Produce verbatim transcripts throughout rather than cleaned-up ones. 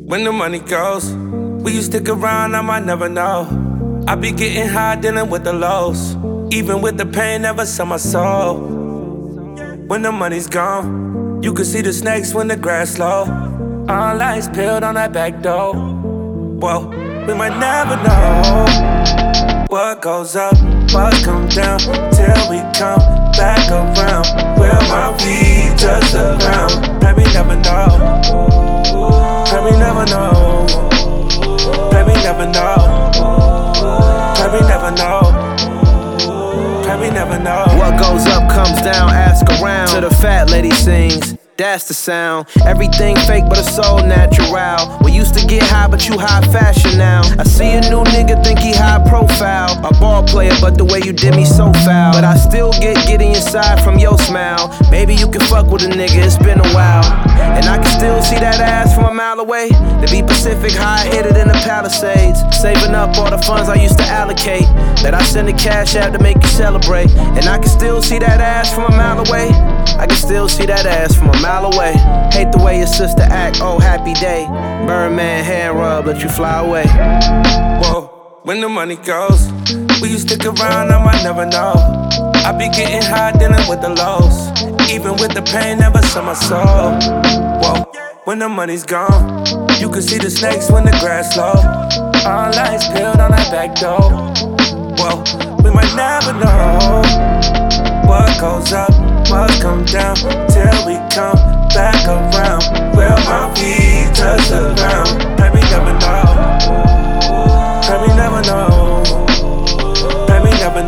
When the money goes, will you stick around? I might never know. I be getting high, dealing with the lows. Even with the pain, never sell my soul. When the money's gone, you can see the snakes when the grass low. All lights peeled on that back door. Whoa, we might never know what goes up, what comes down, till we come back around. Will my feet touch the ground? Baby, never know. Baby, never know. Baby, never know. Baby, never know. Baby, never know. What goes up comes down, ask around. To the fat lady sings, that's the sound. Everything fake but it's so natural. We used to get high but you high fashion now. I see a new nigga think he high profile. A ball player but the way you did me so foul. But I still get getting inside from your smile. Maybe you can fuck with a nigga, it's been a while. And I can still see that ass from a mile away. To be Pacific high, hit it in the Palisades. Saving up all the funds I used to allocate. That I send the cash out to make you celebrate. And I can still see that ass from a mile away. I can still see that ass from a mile away. Hate the way your sister act, oh happy day. Birdman hand rub, let you fly away. Whoa, when the money goes, will you stick around? I might never know. I be getting high, dealing with the lows. Even with the pain, never sell my soul. Whoa, when the money's gone, you can see the snakes when the grass low. All lights peeled on that back door. Whoa, we might never know what goes up, what comes down, till we come back around. Will my feet touch the ground? Baby, never know. Baby, never know. Baby, never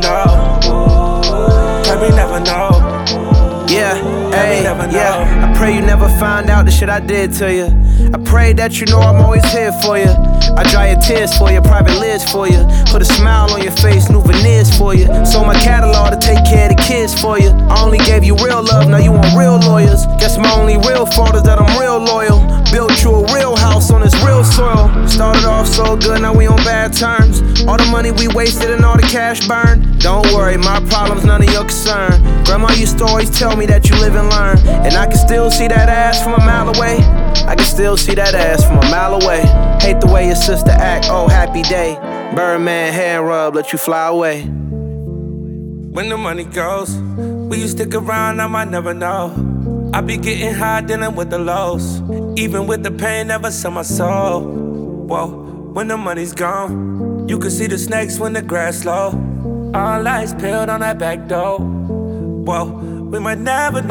know. Baby, never know. Yeah, hey, yeah. I pray you never find out the shit I did to you. I pray that you know I'm always here for you. I dry your tears for you, private lids for you. Put a smile on your face, new veneers for you. Sold my catalog to take care of the kids for you. I only gave you real love, now you want real lawyers. Guess my only real fault is that I'm real loyal. Built you a real house on this real soil. Started off so good, now we on bad terms. All the money we wasted and all the cash burned. Don't worry, my problem's none of your concern. Grandma used to always tell me that you live and learn. And I can still see that ass from a mile away. I can still see that ass from a mile away. Hate the way your sister act, oh happy day. Birdman hand rub, let you fly away. When the money goes, will you stick around? I might never know. I be getting high, dealing with the lows. Even with the pain, never sell my soul. Whoa, when the money's gone, you can see the snakes when the grass low. All lights peeled on that back door. Whoa, we might never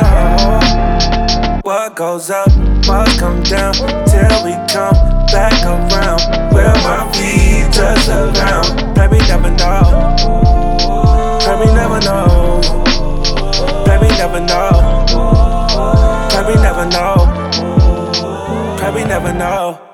know what goes up, what comes down, till we come back around. Will my feet touch the ground? Baby, never know. Baby, never know. Baby, never know. Baby, never know. Baby, never know.